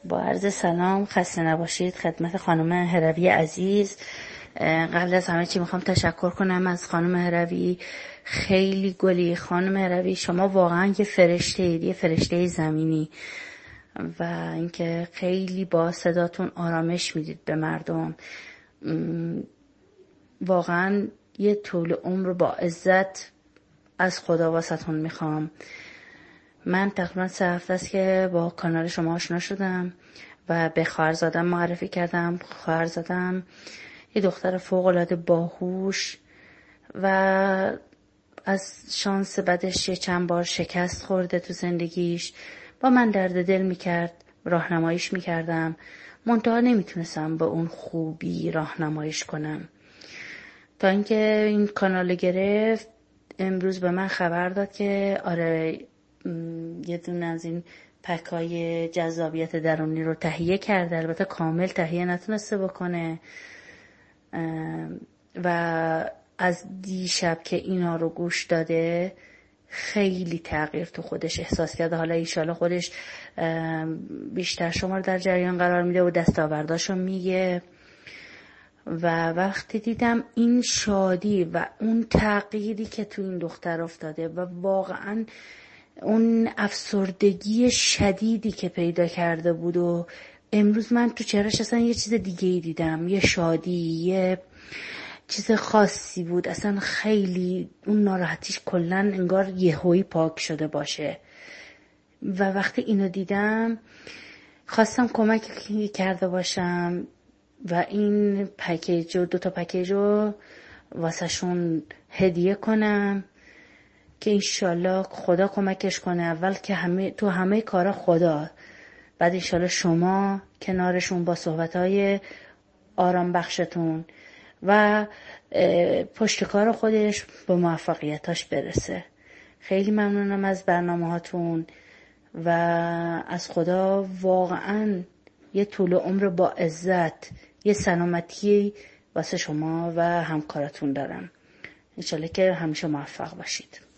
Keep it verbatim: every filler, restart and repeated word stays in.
با عرض سلام، خسته نباشید خدمت خانم هروی عزیز. قبل از همه چی میخوام تشکر کنم از خانم هروی. خیلی گلی خانم هروی، شما واقعا یه فرشته اید، یه فرشته زمینی، و اینکه خیلی با صداتون آرامش میدید به مردم. واقعا یه طول عمر با عزت از خدا واسهتون میخوام. من تقریبا سه هفته است که با کانال شما آشنا شدم و به خواهرزادم معرفی کردم. خواهرزادم یه دختر فوق‌العاده باهوش و از شانس بدش یه چند بار شکست خورده تو زندگیش. با من درد دل میکرد، راهنماییش میکردم، منتها نمیتونستم به اون خوبی راهنماییش کنم. تا اینکه این کانال گرفت، امروز به من خبر داد که آره یه دونه از این پکای جذابیت درونی رو تهیه کرده. البته کامل تهیه نتونسته بکنه و از دیشب که اینا رو گوش داده خیلی تغییر تو خودش احساس کرده. حالا ایشالا خودش بیشتر شما رو در جریان قرار میده و دستاورداشو میگه. و وقتی دیدم این شادی و اون تغییری که تو این دختر افتاده و واقعا اون افسردگی شدیدی که پیدا کرده بود، و امروز من تو چهرهش اصلا یه چیز دیگه ای دیدم، یه شادی، یه چیز خاصی بود. اصلا خیلی اون ناراحتیش کلن انگار یهویی پاک شده باشه. و وقتی اینو دیدم خواستم کمکی کرده باشم و این پکیج رو دو تا پکیج رو واسه شون هدیه کنم که انشالله خدا کمکش کنه. اول که همه تو همه کارا خدا، بعد انشالله شما کنارشون با صحبتهای آرام بخشتون و پشت کار خودش به موفقیتاش برسه. خیلی ممنونم از برنامه هاتون و از خدا واقعا یه طول عمر با عزت، یه سلامتی واسه شما و همکارتون دارم. انشالله که همیشه موفق باشید.